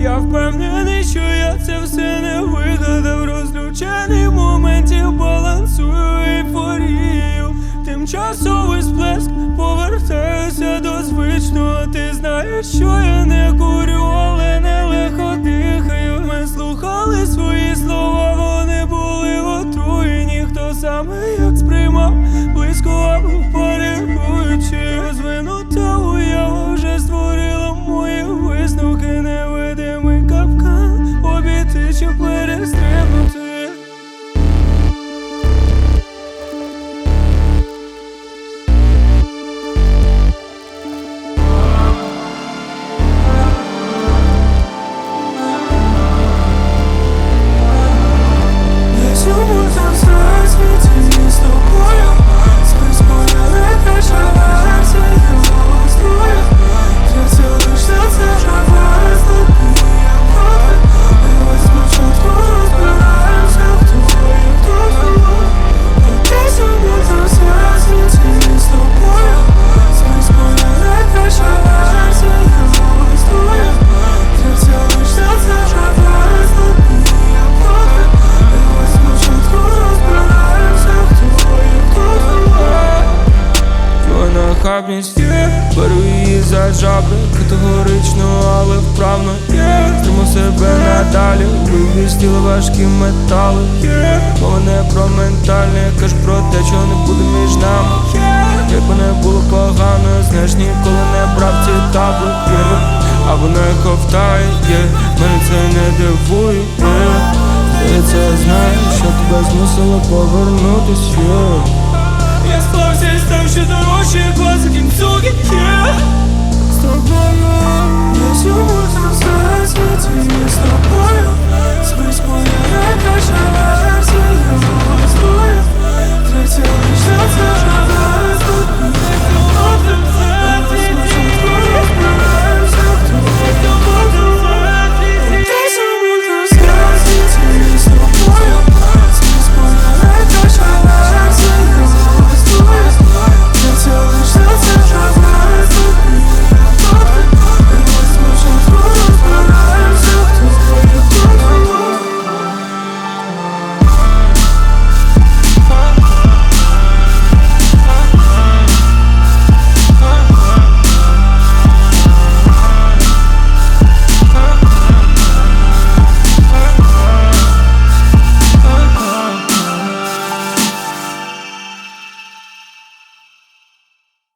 Я впевнений, що я це все не вигадав. Розлючений в моменті балансую ейфорію. Тимчасовий сплеск, повертаюся до звичного. Ти знаєш, що я не курю, але нелегко дихаю. Ми слухали свої слова, вони були отруєні. Хто саме як сприймав, близько або парируючи. Розвинута уява вже створила мої висновки. Невидимий капкан, обійти чи перестрибнути. Нахабність є, беру її за жабри. Категорично, але вправно є. Стриму себе надалі, вибір з тіла важкі метали є. Мова не про ментальне, кажу про те, чого не буде між нами є. Якби не було погано, знаєш, ніколи не брав ці таблетки. А вона й ковтає, мене це не дивує. Здається, я знаю, що тебе змусило повернутись. Я склався і став ще дорожче, класи кінцю.